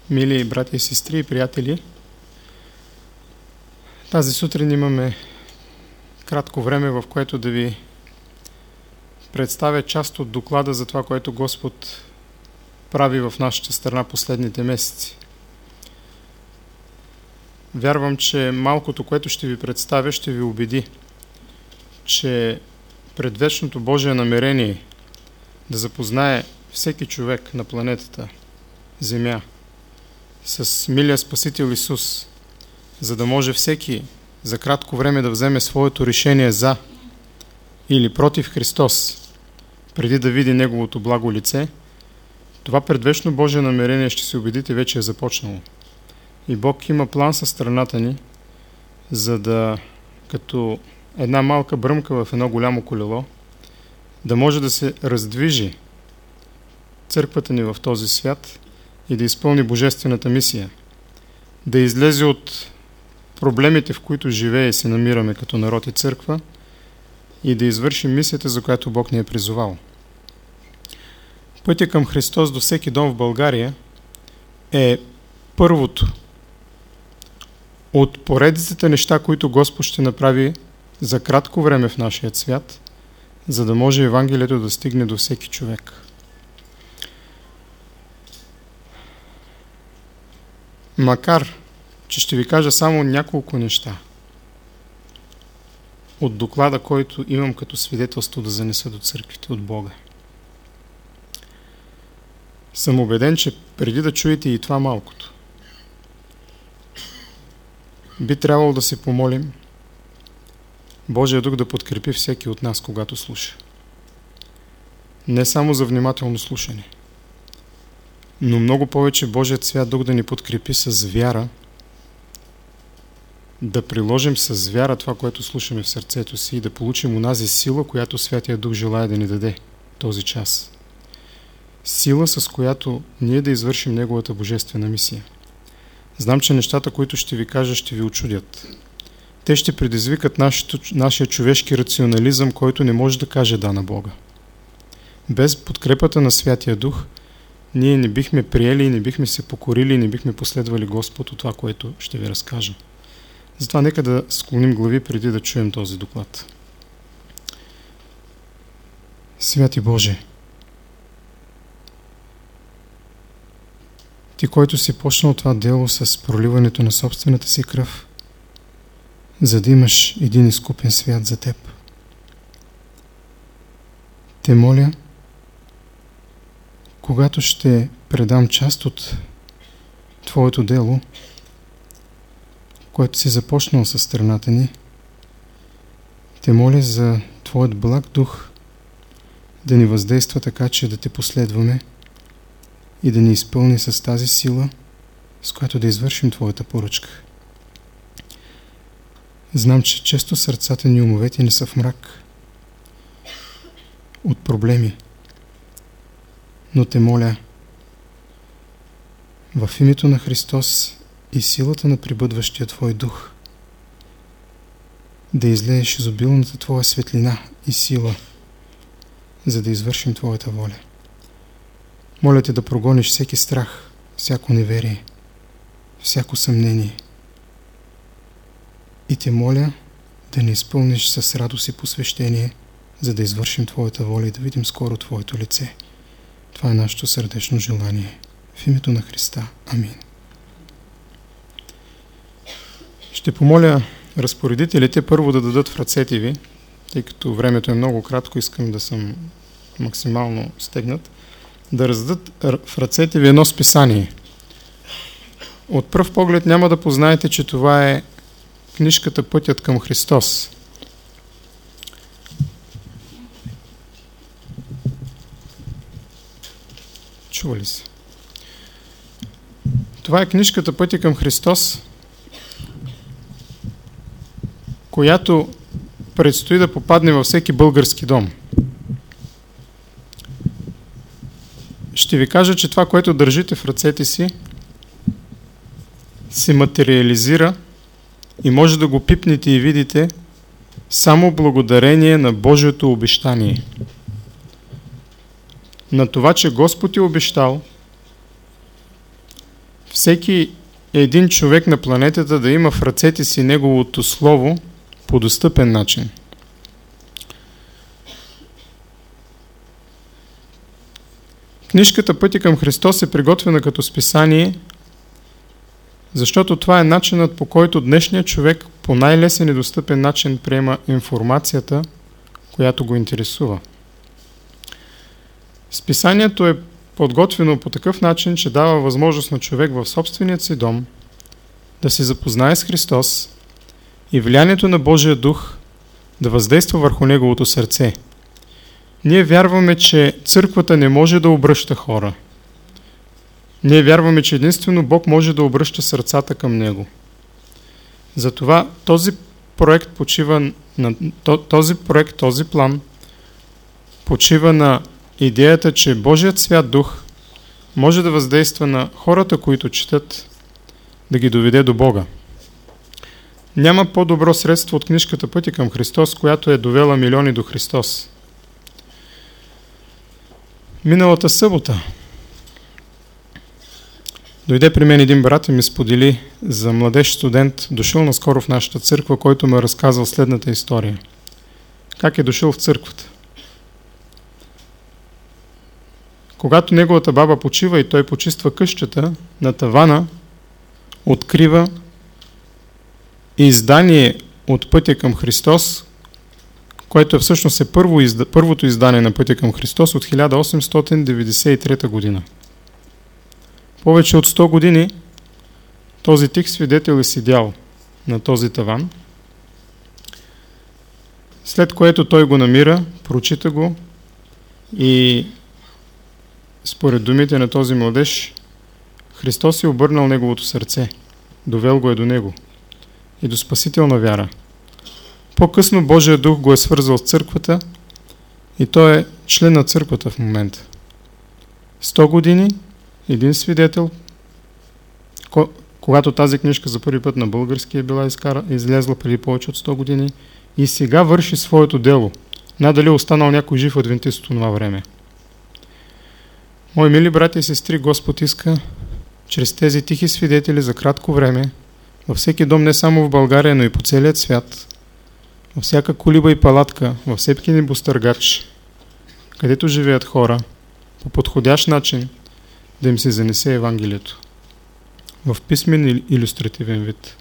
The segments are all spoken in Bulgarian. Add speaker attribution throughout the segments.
Speaker 1: Мили брати и сестри и приятели, тази сутрин имаме кратко време, в което да ви представя част от доклада за това, което Господ прави в нашата страна последните месеци. Вярвам, че малкото, което ще ви представя, ще ви убеди, че предвечното Божие намерение да запознае всеки човек на планетата Земя с милия Спасител Исус, за да може всеки за кратко време да вземе своето решение за или против Христос, преди да види Неговото благо лице, това предвечно Божие намерение, ще се убедите, вече е започнало. И Бог има план със страната ни, за да, като една малка бръмка в едно голямо колело, да може да се раздвижи църквата ни в този свят и да изпълни божествената мисия, да излезе от проблемите, в които живее и се намираме като народ и църква, и да извърши мисията, за която Бог ни е призовал. Пътя към Христос до всеки дом в България е първото от поредицата неща, които Господ ще направи за кратко време в нашия свят, за да може Евангелието да стигне до всеки човек. Макар че ще ви кажа само няколко неща от доклада, който имам като свидетелство да занеса до църквите от Бога, съм убеден, че преди да чуете и това малкото, би трябвало да се помолим Божия Дух да подкрепи всеки от нас, когато слуша. Не само за внимателно слушане, но много повече Божият свят Дух да ни подкрепи с вяра, да приложим с вяра това, което слушаме в сърцето си и да получим онази сила, която Святия Дух желая да ни даде този час. Сила, с която ние да извършим Неговата божествена мисия. Знам, че нещата, които ще ви кажа, ще ви учудят. Те ще предизвикат нашия човешки рационализъм, който не може да каже да на Бога. Без подкрепата на Святия Дух, ние не бихме приели, не бихме се покорили и не бихме последвали Господ от това, което ще ви разкажа. Затова нека да склоним глави преди да чуем този доклад. Святи Боже, Ти, който си почнал това дело с проливането на собствената си кръв, за да имаш един изкупен свят за Теб. Те моля, когато ще предам част от Твоето дело, което си започнал със страната ни, Те моля за Твоят благ дух да ни въздейства така, че да Те последваме и да ни изпълни с тази сила, с която да извършим Твоята поръчка. Знам, че често сърцата ни и умовете ни са в мрак от проблеми, но Те моля в името на Христос и силата на прибъдващия Твой дух да излееш изобилната Твоя светлина и сила, за да извършим Твоята воля. Моля Те да прогониш всеки страх, всяко неверие, всяко съмнение. И Те моля да ни изпълниш с радост и посвещение, за да извършим Твоята воля и да видим скоро Твоето лице. Това е нашето сърдечно желание. В името на Христа. Амин. Ще помоля разпоредителите първо да дадат в ръцете ви, тъй като времето е много кратко, искам да съм максимално стегнат, да раздадат в ръцете ви едно списание. От пръв поглед няма да познаете, че това е книжката Пътят към Христос. Чува ли се? Това е книжката Пътя към Христос, която предстои да попадне във всеки български дом. Ще ви кажа, че това, което държите в ръцете си, се материализира и може да го пипнете и видите само благодарение на Божието обещание. На това, че Господ е обещал всеки един човек на планетата да има в ръцете си неговото слово по достъпен начин. Книжката Пътя към Христос е приготвена като списание, защото това е начинът, по който днешният човек по най-лесен и достъпен начин приема информацията, която го интересува. Списанието е подготвено по такъв начин, че дава възможност на човек в собственият си дом да се запознае с Христос и влиянието на Божия дух да въздейства върху неговото сърце. Ние вярваме, че църквата не може да обръща хора. Ние вярваме, че единствено Бог може да обръща сърцата към Него. Затова този план почива на идеята, че Божият свят дух може да въздейства на хората, които четат, да ги доведе до Бога. Няма по-добро средство от книжката Пътя към Христос, която е довела милиони до Христос. Миналата събота дойде при мен един брат и ми сподели за младеж студент, дошъл наскоро в нашата църква, който ме разказал следната история. Как е дошъл в църквата. Когато неговата баба почива и той почиства къщата, на тавана открива издание от Пътя към Христос, което всъщност е първото издание на Пътя към Христос от 1893 година. Повече от 100 години този тих свидетел е седял на този таван, след което той го намира, прочита го и според думите на този младеж, Христос е обърнал неговото сърце, довел го е до него и до спасителна вяра. По-късно Божия дух го е свързал с църквата и той е член на църквата в момента. 100 години, един свидетел, когато тази книжка за първи път на български е била излезла преди повече от 100 години и сега върши своето дело. Надали останал някой жив адвентист от това време. Мои мили брати и сестри, Господ иска чрез тези тихи свидетели за кратко време във всеки дом, не само в България, но и по целият свят, във всяка колиба и палатка, във всеки небостъргач, където живеят хора, по подходящ начин да им се занесе Евангелието в писмен и илюстративен вид.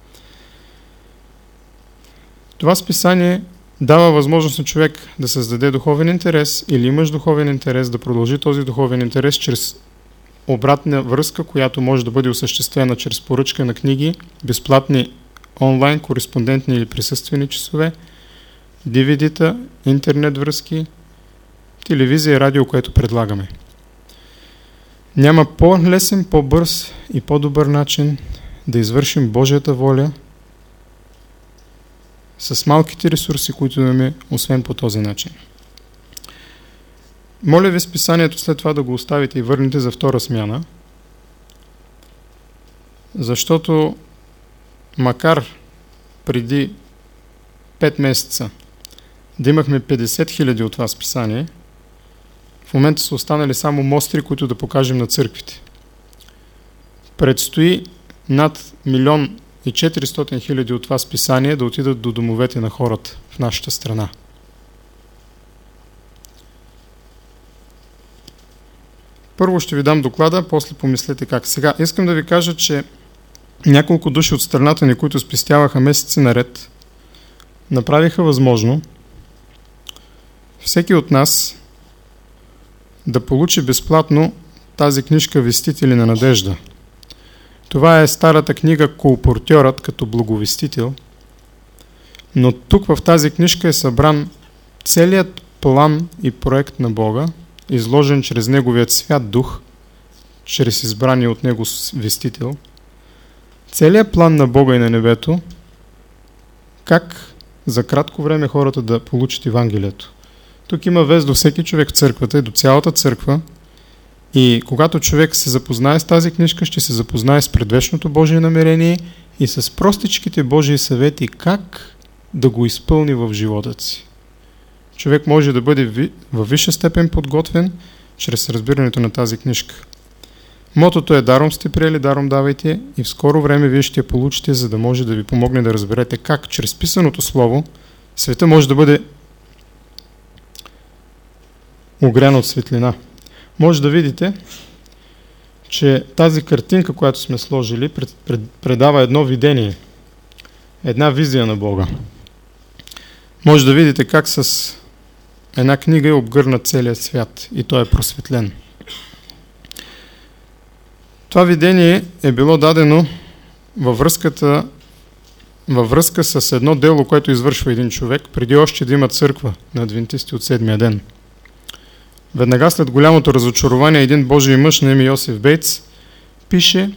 Speaker 1: Това списание дава възможност на човек да създаде духовен интерес или имаш духовен интерес, да продължи този духовен интерес чрез обратна връзка, която може да бъде осъществена чрез поръчка на книги, безплатни онлайн, кореспондентни или присъствени часове, DVD-та, интернет връзки, телевизия и радио, което предлагаме. Няма по-лесен, по-бърз и по-добър начин да извършим Божията воля с малките ресурси, които имаме, освен по този начин. Моля ви списанието след това да го оставите и върнете за втора смяна, защото макар преди 5 месеца да имахме 50 000 от това списание, в момента са останали само мостри, които да покажем на църквите. Предстои над 1 400 000 от това списание да отидат до домовете на хората в нашата страна. Първо ще ви дам доклада, после помислете как. Сега искам да ви кажа, че няколко души от страната ни, които спестяваха месеци наред, направиха възможно всеки от нас да получи безплатно тази книжка Вестители на надежда. Това е старата книга Колпортьорът като благовестител, но тук в тази книжка е събран целият план и проект на Бога, изложен чрез Неговият свят дух, чрез избрания от Него вестител. Целият план на Бога и на небето, как за кратко време хората да получат Евангелието. Тук има вест до всеки човек в църквата и до цялата църква. И когато човек се запознае с тази книжка, ще се запознае с предвечното Божие намерение и с простичките Божии съвети как да го изпълни в живота си. Човек може да бъде във висша степен подготвен чрез разбирането на тази книжка. Мотото е: даром сте приели, даром давайте, и в скоро време вие ще я получите, за да може да ви помогне да разберете как чрез писаното слово света може да бъде огрян от светлина. Може да видите, че тази картинка, която сме сложили, предава едно видение, една визия на Бога. Може да видите как с една книга е обгърнат целият свят и той е просветлен. Това видение е било дадено във връзка с едно дело, което извършва един човек, преди още да има църква на адвентисти от седмия ден. Веднага след голямото разочарование, един Божий мъж на име Йосиф Бейтс пише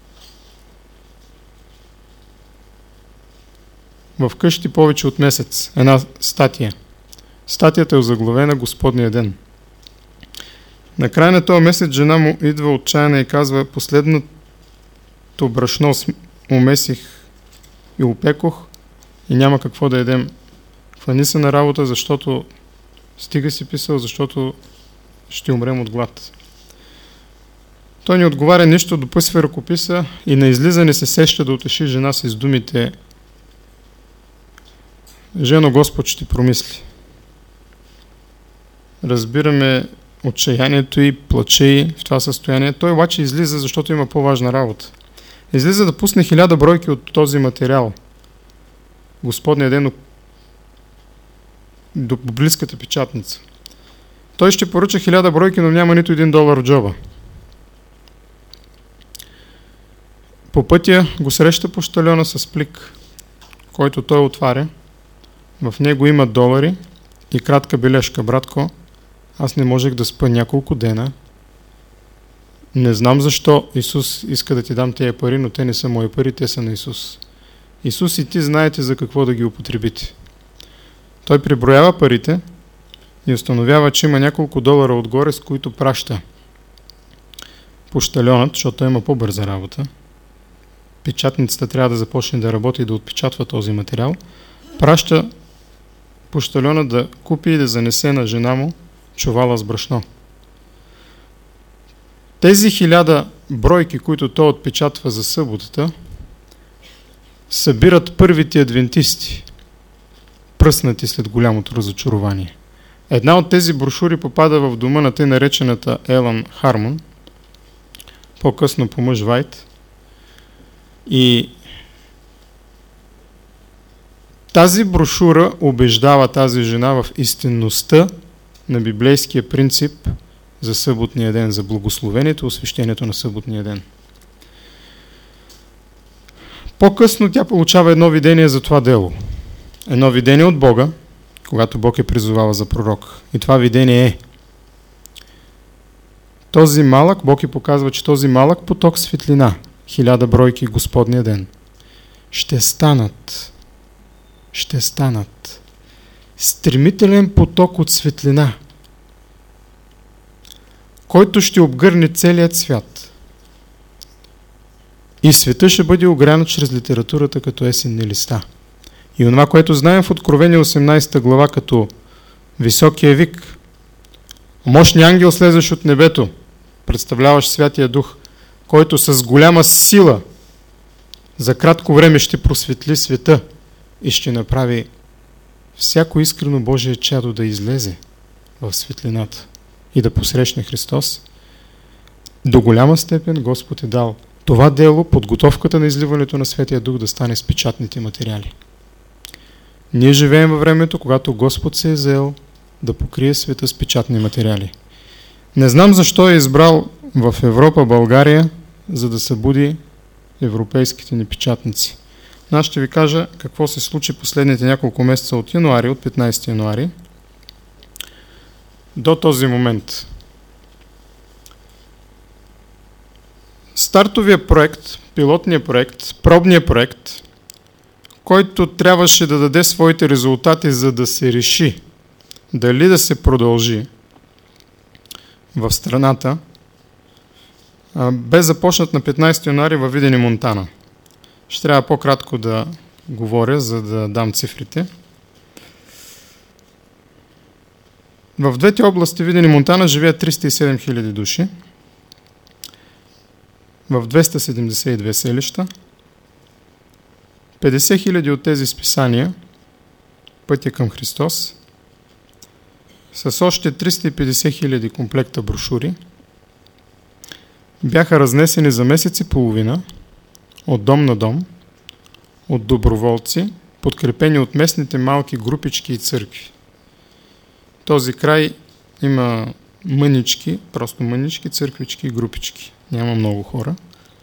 Speaker 1: в къщи повече от месец една статия. Статията е озаглавена Господния ден. На края на този месец жена му идва отчаяна и казва: последното брашно умесих и опекох и няма какво да едем. Хвани се на работа, защото стига си писал, защото ще умрем от глад. Той не отговаря нищо, допъсва ръкописа и на излизане се сеща да утеши жена си с думите: жено, Господ ще промисли. Разбираме отчаянието и плаче и в това състояние. Той обаче излиза, защото има по-важна работа. Излиза да пусне 1000 бройки от този материал. Господния ден до библейската печатница. Той ще поръча 1000 бройки, но няма нито $1 в джоба. По пътя го среща пощальона с плик, който той отваря. В него има долари и кратка бележка: братко, аз не можех да спа няколко дена. Не знам защо Исус иска да ти дам тези пари, но те не са мои пари, те са на Исус. Исус и ти знаете за какво да ги употребите. Той преброява парите и установява, че има няколко $, отгоре, с които праща пощальонът, защото той има по-бърза работа. Печатницата трябва да започне да работи и да отпечатва този материал. Праща пощальона да купи и да занесе на жена му чувала с брашно. Тези 1000 бройки, които той отпечатва за съботата, събират първите адвентисти, пръснати след голямото разочарование. Една от тези брошури попада в дома на тъй наречената Елън Хармон, по-късно по мъж Вайт, и тази брошура убеждава тази жена в истинността на библейския принцип за съботния ден, за благословението, освещението на съботния ден. По-късно тя получава едно видение за това дело. Едно видение от Бога, когато Бог е призовава за пророк. И това видение е: този малък, Бог ѝ показва, че този малък поток светлина, 1000 бройки Господния ден, ще станат стремителен поток от светлина, който ще обгърне целият свят. И света ще бъде огрян чрез литературата като есенни листа. И онова, което знаем в Откровение 18 глава като високия вик: мощният ангел слезеш от небето, представляваш Святия Дух, който с голяма сила за кратко време ще просветли света и ще направи всяко искрено Божие чадо да излезе в светлината и да посрещне Христос. До голяма степен Господ е дал това дело, подготовката на изливането на Святия Дух, да стане с печатните материали. Ние живеем във времето, когато Господ се е заел да покрие света с печатни материали. Не знам защо е избрал в Европа България, за да събуди европейските ни печатници. Но аз ще ви кажа какво се случи последните няколко месеца от 15 януари до този момент. Стартовия проект, пилотния проект, пробния проект, който трябваше да даде своите резултати, за да се реши дали да се продължи в страната, бе започнат на 15 януари във Видин и Монтана. Ще трябва по-кратко да говоря, за да дам цифрите. В двете области, Видин и Монтана, живеят 307 000 души. в 272 селища. 50 000 от тези списания, Пътя към Христос, с още 350 000 комплекта брошури, бяха разнесени за месец и половина от дом на дом, от доброволци, подкрепени от местните малки групички и църкви. В този край има мънички, просто мънички, църквички и групички. Няма много хора.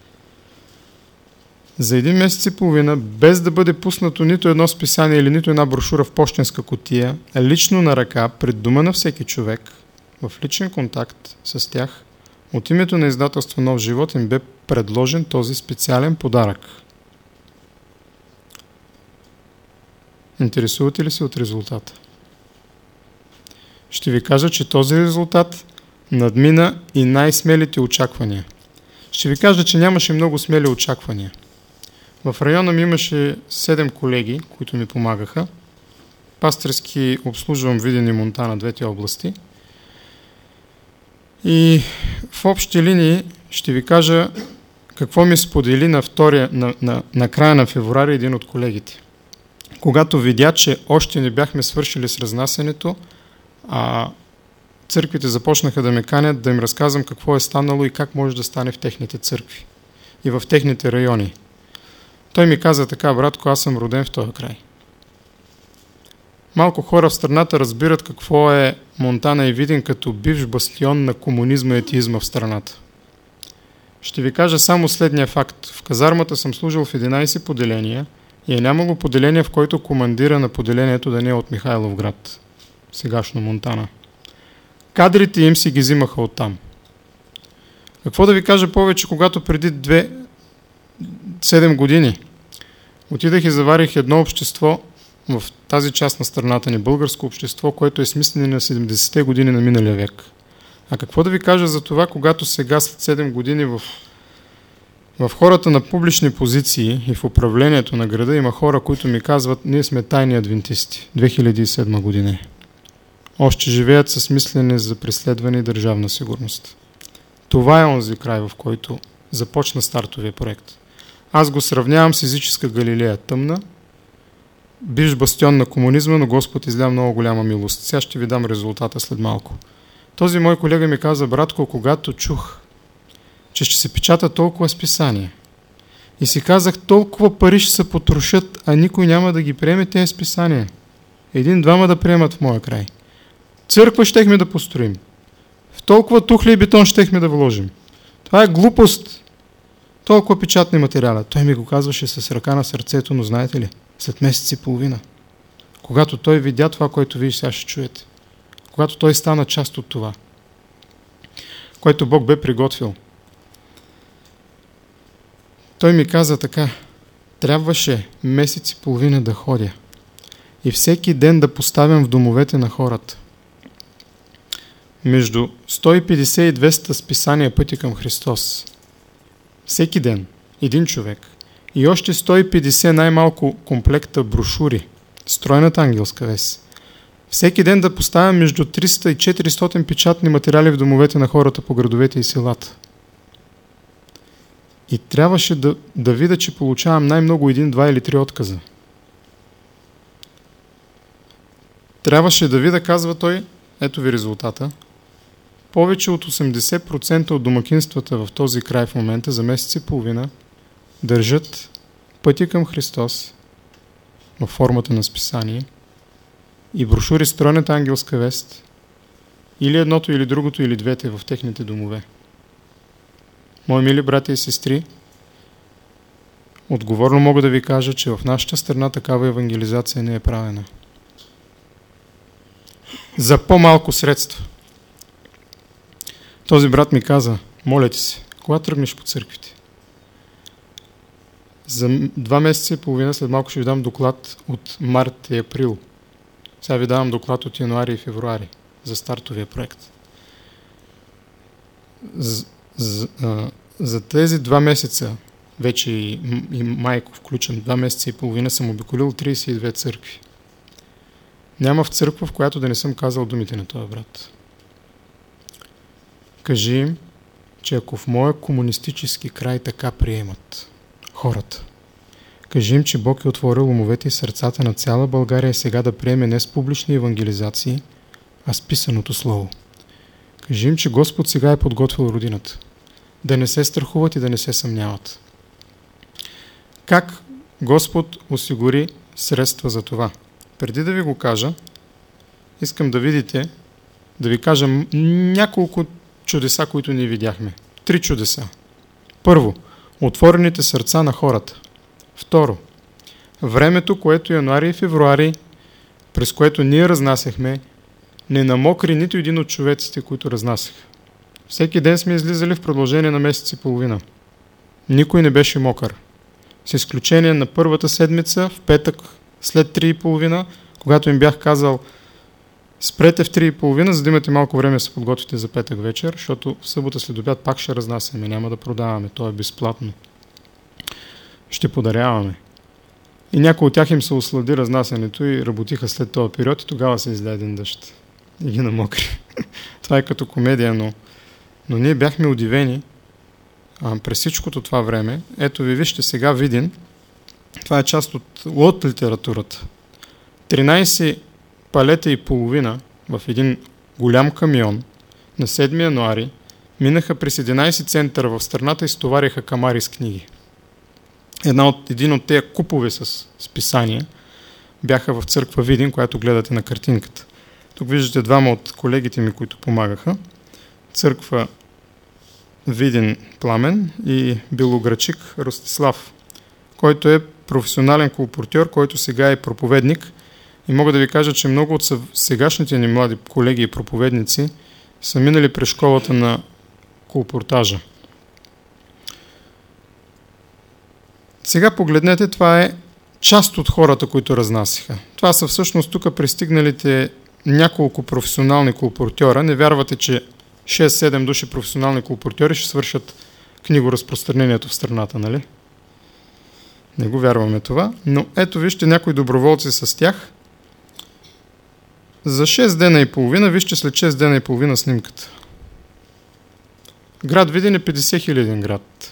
Speaker 1: За един месец и половина, без да бъде пуснато нито едно списание или нито една брошура в пощенска кутия, лично на ръка, пред дома на всеки човек, в личен контакт с тях, от името на издателство Нов живот им бе предложен този специален подарък. Интересувате ли се от резултата? Ще ви кажа, че този резултат надмина и най-смелите очаквания. Ще ви кажа, че нямаше много смели очаквания. В района ми имаше 7 колеги, които ми помагаха. Пастърски обслужвам Видин и Монтана, двете области. И в общи линии ще ви кажа какво ми сподели на края на февруари един от колегите. Когато видя, че още не бяхме свършили с разнасянето, а църквите започнаха да ме канят да им разказвам какво е станало и как може да стане в техните църкви и в техните райони. Той ми каза така: братко, аз съм роден в този край. Малко хора в страната разбират какво е Монтана и Видин като бивш бастион на комунизма и атеизма в страната. Ще ви кажа само следния факт. В казармата съм служил в 11 поделения и е нямало поделение, в който командира на поделението да не е от Михайловград, сегашно Монтана. Кадрите им си ги взимаха оттам. Какво да ви кажа повече, когато преди 7 години отидах и заварих едно общество в тази част на страната ни, българско общество, което е смислено на 70-те години на миналия век. А какво да ви кажа за това, когато сега след 7 години в хората на публични позиции и в управлението на града има хора, които ми казват: ние сме тайни адвентисти. 2007 година. Още живеят с мислене за преследване и държавна сигурност. Това е онзи край, в който започна стартовия проект. Аз го сравнявам с езическа Галилея, тъмна, бивш бастион на комунизма, но Господ изля много голяма милост. Сега ще ви дам резултата след малко. Този мой колега ми каза: братко, когато чух, че ще се печата толкова списания, и си казах, толкова пари ще се потрошат, а никой няма да ги приеме тези списания. Един-двама да приемат в моя край. Църква щехме да построим. В толкова тухли и бетон щехме да вложим. Това е глупост. Толкова печатни материала. Той ми го казваше с ръка на сърцето, но знаете ли, след месец и половина, когато той видя това, което вие сега ще чуете, когато той стана част от това, което Бог бе приготвил, той ми каза така: трябваше месец и половина да ходя и всеки ден да поставям в домовете на хората между 150 и 200 списания Пътя към Христос. Всеки ден един човек. И още 150 най-малко комплекта брошури, Стройната ангелска вест. Всеки ден да поставям между 300 и 400 печатни материали в домовете на хората по градовете и селата. И трябваше да видя, че получавам най-много 1, 2 или 3 отказа. Трябваше да видя, казва той, ето ви резултата, повече от 80% от домакинствата в този край в момента за месец и половина държат Пътя към Христос в формата на списание и брошури Стройната ангелска вест, или едното, или другото, или двете в техните домове. Мои мили братя и сестри, отговорно мога да ви кажа, че в нашата страна такава евангелизация не е правена. За по-малко средства. Този брат ми каза: моля ти се, кога тръгнеш по църквите? За 2 месеца и половина, след малко ще ви дам доклад от март и април. Сега ви давам доклад от януари и февруари за стартовия проект. За тези 2 месеца, вече и майко включен, 2 месеца и половина, съм обиколил 32 църкви. Няма в църква, в която да не съм казал думите на този брат. Кажи им, че ако в моя комунистически край така приемат хората, кажи им, че Бог е отворил умовете и сърцата на цяла България сега да приеме не с публични евангелизации, а с писаното слово. Кажи им, че Господ сега е подготвил родината. Да не се страхуват и да не се съмняват. Как Господ осигури средства за това? Преди да ви го кажа, искам да видите, да ви кажа няколко чудеса, които ние видяхме. 3 чудеса. Първо, отворените сърца на хората. Второ, времето, което януари и февруари, през което ние разнасяхме, не намокри нито един от човеците, които разнасяха. Всеки ден сме излизали в продължение на месец и половина. Никой не беше мокър. С изключение на първата седмица, в петък, след 3:30, когато им бях казал: спрете в 3:30, за да имате малко време да се подготвите за петък вечер, защото в събота след обяд пак ще разнасяме, няма да продаваме, то е безплатно. Ще подаряваме. И някои от тях им се ослади разнасянето и работиха след този период и тогава се изля един дъжд. И ги намокри. Това е като комедия, но ние бяхме удивени през всичкото това време. Ето ви вижте сега Видин. Това е част от литературата. 13 палета и половина в един голям камион на 7 януари минаха през 11 центъра в страната и стовариха камари с книги. Един от тези купове с писания бяха в църква Видин, която гледате на картинката. Тук виждате двама от колегите ми, които помагаха. Църква Видин Пламен и Белоградчик Ростислав, който е професионален колпортьор, който сега е проповедник. И мога да ви кажа, че много от сегашните ни млади колеги и проповедници са минали през школата на колпортажа. Сега погледнете, това е част от хората, които разнасяха. Това са всъщност тук пристигналите няколко професионални колпортьора. Не вярвате, че 6-7 души професионални колпортьори ще свършат книгоразпространението в страната, нали? Не го вярваме това, но ето вижте някои доброволци с тях. За 6 дена и половина, вижте след 6 дена и половина снимката. Град Видин е 50 хиляден град.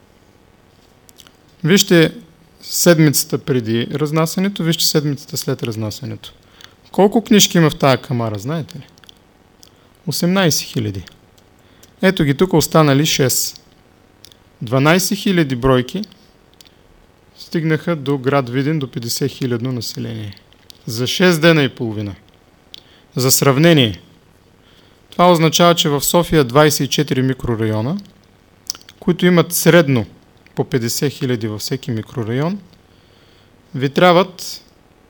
Speaker 1: Вижте седмицата преди разнасянето, вижте седмицата след разнасянето. Колко книжки има в тая камара, знаете ли? 18 хиляди. Ето ги тук останали 6. 12 хиляди бройки стигнаха до град Видин, до 50 хилядно население. За 6 дена и половина. За сравнение, това означава, че в София 24 микрорайона, които имат средно по 50 хиляди във всеки микрорайон, ви трябват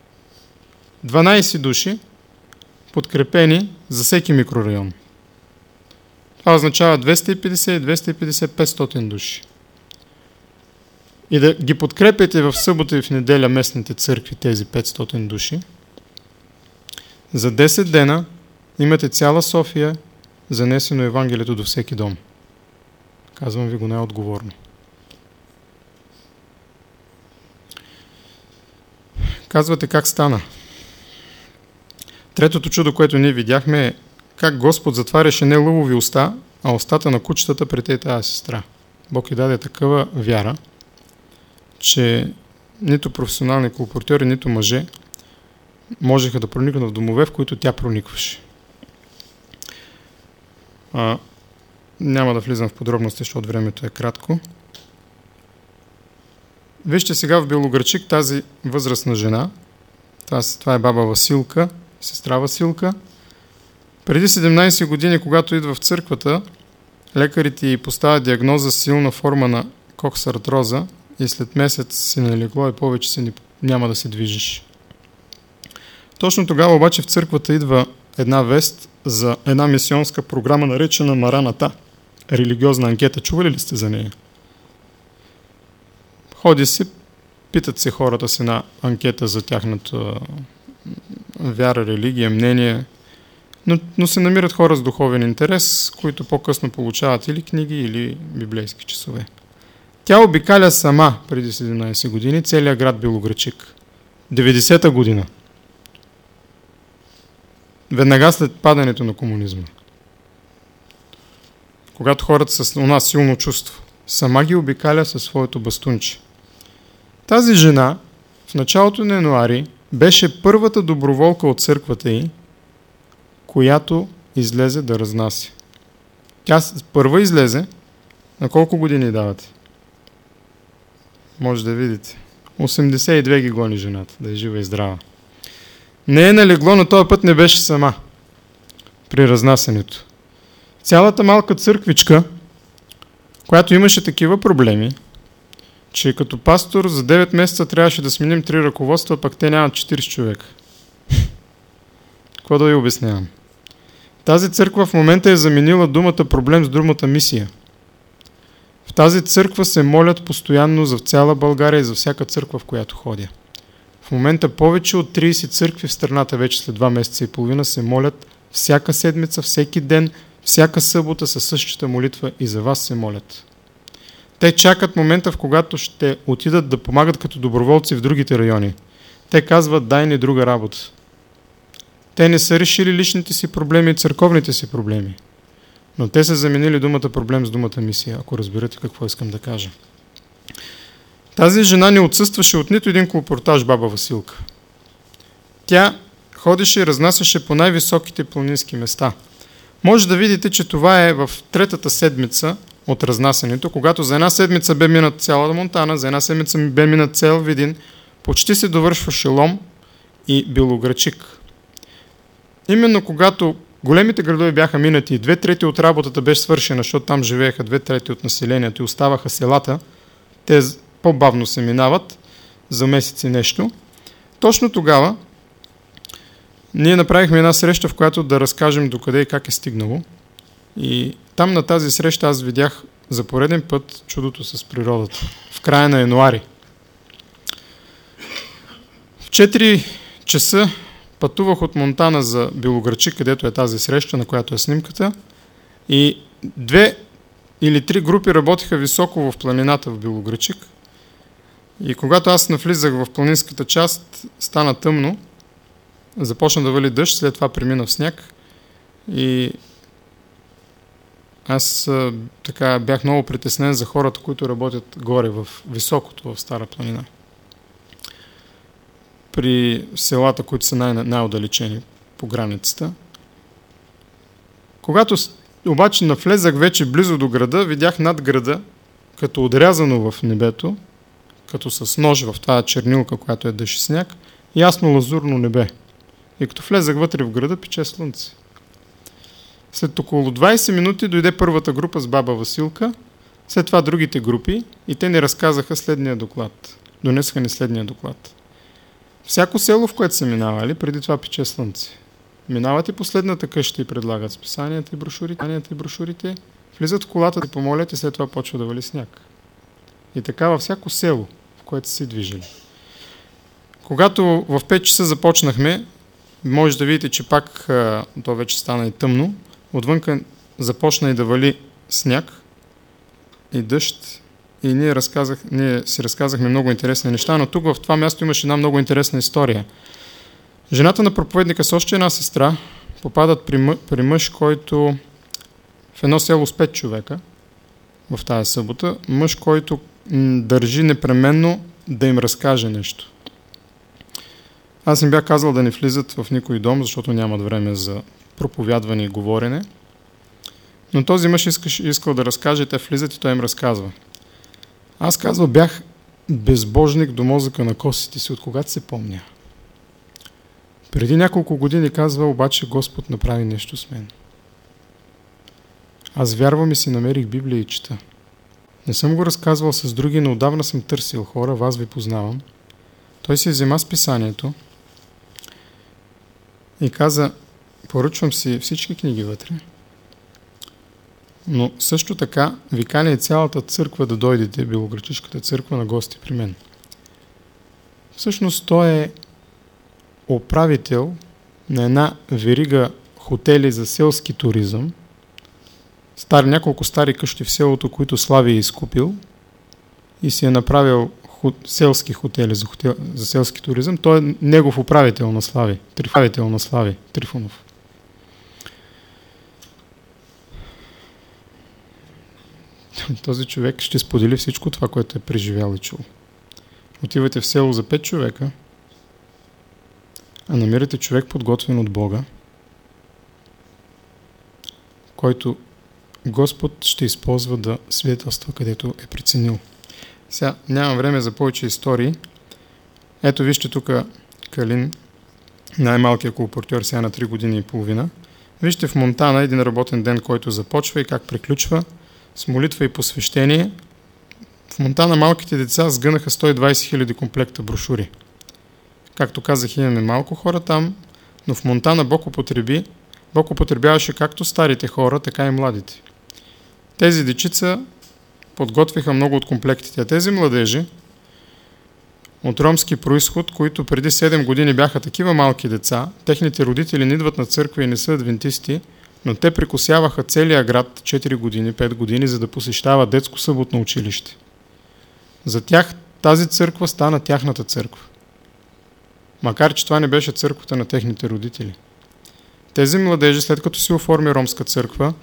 Speaker 1: 12 души, подкрепени за всеки микрорайон. Това означава 250-500 души. И да ги подкрепяте в събота и в неделя местните църкви, тези 500 души, за 10 дена имате цяла София занесено Евангелието до всеки дом. Казвам ви го най-отговорно. Казвате как стана. Третото чудо, което ние видяхме, е как Господ затваряше не лъвови уста, а устата на кучетата пред тази сестра. Бог й даде такава вяра, че нито професионални колпортьори, нито мъже можеха да проникнат в домове, в които тя проникваше. Няма да влизам в подробности, защото времето е кратко. Вижте сега в Белоградчик тази възрастна жена. Това е баба Василка, сестра Василка. Преди 17 години, когато идва в църквата, лекарите й поставят диагноза силна форма на коксартроза и след месец си налегло и повече няма да се движиш. Точно тогава обаче в църквата идва една вест за една мисионска програма, наречена Мараната. Религиозна анкета. Чували ли сте за нея? Ходи си, питат се хората с една анкета за тяхната вяра, религия, мнение, но се намират хора с духовен интерес, които по-късно получават или книги, или библейски часове. Тя обикаля сама преди 17 години целият град Белоградчик. 90-та година. Веднага след падането на комунизма. когато хората са с това силно чувство. Сама ги обикаля със своето бастунче. Тази жена в началото на януари беше първата доброволка от църквата й, която излезе да разнася. Тя първа излезе. На колко години давате? Може да видите. 82 ги гони жената, да е жива и здрава. Не е налегло, но този път не беше сама при разнасянето. Цялата малка църквичка, която имаше такива проблеми, че като пастор за 9 месеца трябваше да сменим 3 ръководства, пък те нямат 40 човека. Какво да ви обяснявам? Тази църква в момента е заменила думата проблем с думата мисия. В тази църква се молят постоянно за цяла България и за всяка църква, в която ходя. В момента повече от 30 църкви в страната вече след 2 месеца и половина се молят всяка седмица, всеки ден, всяка събота със същата молитва и за вас се молят. Те чакат момента, в когато ще отидат да помагат като доброволци в другите райони. Те казват, дай ни друга работа. Те не са решили личните си проблеми и църковните си проблеми. Но те са заменили думата проблем с думата мисия, ако разберете какво искам да кажа. Тази жена не отсъстваше от нито един колпортаж, баба Василка. Тя ходеше и разнасяше по най-високите планински места. Може да видите, че това е в 3-та седмица от разнасянето, когато за една седмица бе минат цяла Монтана, за една седмица бе минат цял Видин, почти се довършваше Лом и Белоградчик. Именно когато големите градове бяха минати и 2/3 от работата беше свършена, защото там живееха 2/3 от населението и оставаха селата, те по-бавно се минават за месеци нещо. Точно тогава ние направихме една среща, в която да разкажем докъде и как е стигнало. И там на тази среща аз видях за пореден път чудото с природата. В края на януари. В 4 часа пътувах от Монтана за Белоградчик, където е тази среща, на която е снимката. И 2 или 3 групи работиха високо в планината в Белоградчик. И когато аз навлизах в планинската част, стана тъмно. Започна да вали дъжд, след това премина в сняг. И аз така бях много притеснен за хората, които работят горе в високото, в Стара планина. При селата, които са най-отдалечени по границата. Когато обаче навлезах вече близо до града, видях над града, като отрязано в небето, като с нож в тази чернилка, която е дъжд и сняг, ясно лазурно небе. И като влезах вътре в града, пече слънце. След около 20 минути дойде първата група с баба Василка, след това другите групи и те ни разказаха следния доклад. Донесаха ни следния доклад. Всяко село, в което са минавали, преди това пече слънце. Минават и последната къща и предлагат списанията и брошурите, влизат в колата да помолят и след това почва да вали сняг. И така във всяко село, в което са се движили. Когато в 5 часа започнахме, може да видите, че пак то вече стана и тъмно, отвънка започна и да вали сняг и дъжд и ние си разказахме много интересни неща, но тук в това място имаше една много интересна история. Жената на проповедника с още една сестра попадат при мъж, който в едно село с 5 човека в тази събота, мъж, който държи непременно да им разкаже нещо. Аз им бях казал да не влизат в никой дом, защото нямат време за проповядване и говорене. Но този мъж искал да разкаже, те влизат и той им разказва. Аз казва, бях безбожник до мозъка на костите си, от когато се помня. Преди няколко години, казва, обаче Господ направи нещо с мен. Аз вярвам и си намерих Библия и чета. Не съм го разказвал с други, но отдавна съм търсил хора, вас ви познавам. Той си взема списанието и каза, поръчвам си всички книги вътре, но също така ви каня и цялата църква да дойдете, Белоградчишката църква, на гости при мен. Всъщност той е управител на една верига хотели за селски туризъм, няколко стари къщи в селото, които Слави е изкупил и си е направил селски хотели за селски туризъм. Той е негов управител на Слави, Трифонов. този човек ще сподели всичко това, което е преживял и чул. Отивате в село за 5 човека, а намирате човек подготвен от Бога, който Господ ще използва да свидетелства, където е преценил. Сега нямам време за повече истории. Ето вижте тук Калин, най-малкият колпортьор, сега на 3 години и половина. Вижте в Монтана един работен ден, който започва и как приключва с молитва и посвещение. В Монтана малките деца сгънаха 120 000 комплекта брошури. Както казах, имаме малко хора там, но в Монтана Бог употребяваше както старите хора, така и младите. Тези дечица подготвиха много от комплектите. А тези младежи от ромски происход, които преди 7 години бяха такива малки деца, техните родители не идват на църква и не са адвентисти, но те прекосяваха целия град 4 години, 5 години, за да посещават детско съботно училище. За тях тази църква стана тяхната църква. Макар че това не беше църквата на техните родители. Тези младежи, след като си оформи ромска църква,